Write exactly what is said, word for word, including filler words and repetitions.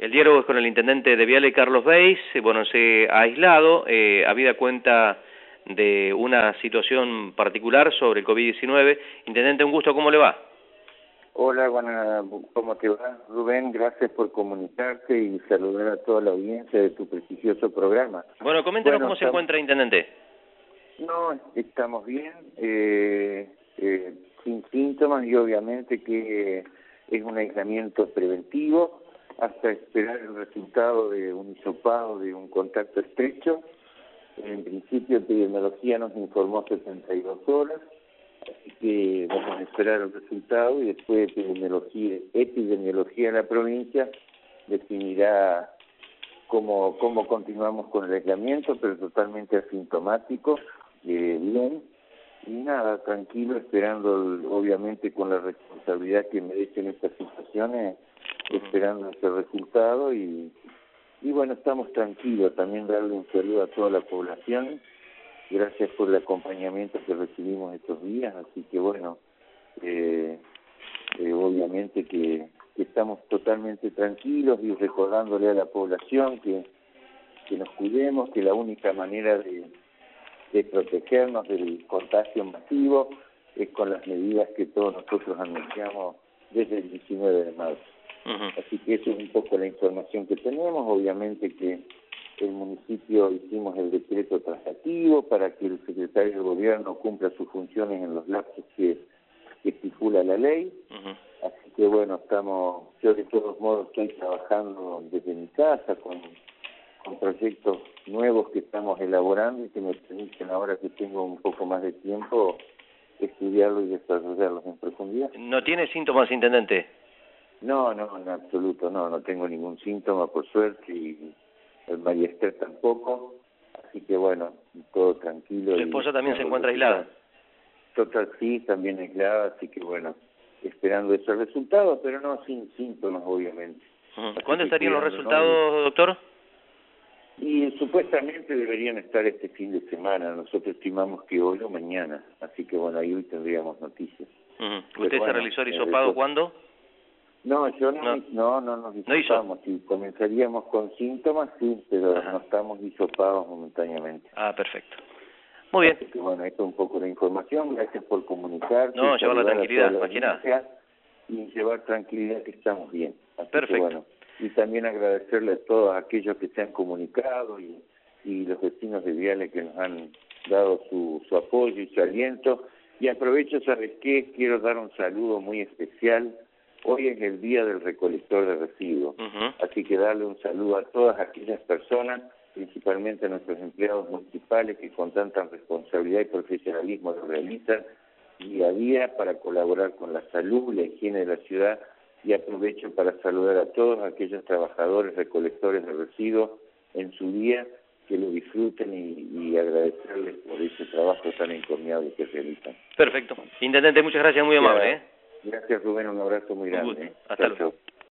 El diálogo es con el intendente de Viale, Carlos Beis. Bueno, se ha aislado, eh, habida cuenta de una situación particular sobre el COVID diecinueve. Intendente, un gusto, ¿cómo le va? Hola, buena, ¿cómo te va, Rubén? Gracias por comunicarte y saludar a toda la audiencia de tu prestigioso programa. Bueno, coméntenos Bueno, cómo se estamos... encuentra, intendente. No, estamos bien, eh, eh, sin síntomas y obviamente que es un aislamiento preventivo hasta esperar el resultado de un hisopado de un contacto estrecho. En principio, epidemiología nos informó setenta y dos horas, así que vamos a esperar el resultado y después epidemiología, epidemiología de la provincia definirá cómo, cómo continuamos con el aislamiento, pero totalmente asintomático, eh, bien, y nada, tranquilo, esperando el, obviamente con la responsabilidad que merecen estas situaciones, esperando ese resultado y, y bueno, estamos tranquilos. También darle un saludo a toda la población. Gracias por el acompañamiento que recibimos estos días, así que bueno, eh, eh, obviamente que, que estamos totalmente tranquilos y recordándole a la población que, que nos cuidemos, que la única manera de, de protegernos del contagio masivo es con las medidas que todos nosotros anunciamos desde el diecinueve de marzo. Uh-huh. Así que eso es un poco la información que tenemos. Obviamente que el municipio hicimos el decreto transitivo para que el secretario del gobierno cumpla sus funciones en los lapsos que, que estipula la ley. Uh-huh. Así que bueno, estamos, yo de todos modos estoy trabajando desde mi casa con, con proyectos nuevos que estamos elaborando y que me permiten, ahora que tengo un poco más de tiempo, estudiarlos y desarrollarlos en profundidad. ¿No tiene síntomas, intendente? No, no, en absoluto, no, no tengo ningún síntoma, por suerte, y el María Esther tampoco, así que bueno, todo tranquilo. ¿Su esposa y, también se encuentra aislada? Total, sí, también aislada, así que bueno, esperando esos resultados, pero no sin síntomas, obviamente. Uh-huh. ¿Cuándo estarían los resultados, ¿no? doctor? Y supuestamente deberían estar este fin de semana. Nosotros estimamos que hoy o mañana, así que bueno, ahí hoy tendríamos noticias. Uh-huh. ¿Usted bueno, se realizó el hisopado cuándo? No, yo no, no, no, no nos hisopamos. Si comenzaríamos con síntomas, sí, pero Ajá. no estamos hisopados momentáneamente. Ah, perfecto. Muy bien. Así que bueno, esto es un poco la información. Gracias por comunicar. No, llevar la tranquilidad, más que nada. Y llevar tranquilidad que estamos bien. Así perfecto. Que, bueno, y también agradecerle a todos aquellos que se han comunicado y, y los vecinos de Viale que nos han dado su, su apoyo y su aliento. Y aprovecho, ¿sabes qué? Quiero dar un saludo muy especial. Hoy es el día del recolector de residuos, uh-huh. así que darle un saludo a todas aquellas personas, principalmente a nuestros empleados municipales que con tanta responsabilidad y profesionalismo lo realizan día a día para colaborar con la salud, la higiene de la ciudad, y aprovecho para saludar a todos aquellos trabajadores recolectores de residuos en su día, que lo disfruten y, y agradecerles por ese trabajo tan encomiable que realizan. Perfecto. Intendente, muchas gracias, muy amable. ¿eh? Gracias, Rubén, un abrazo muy grande. Un gusto. Hasta luego.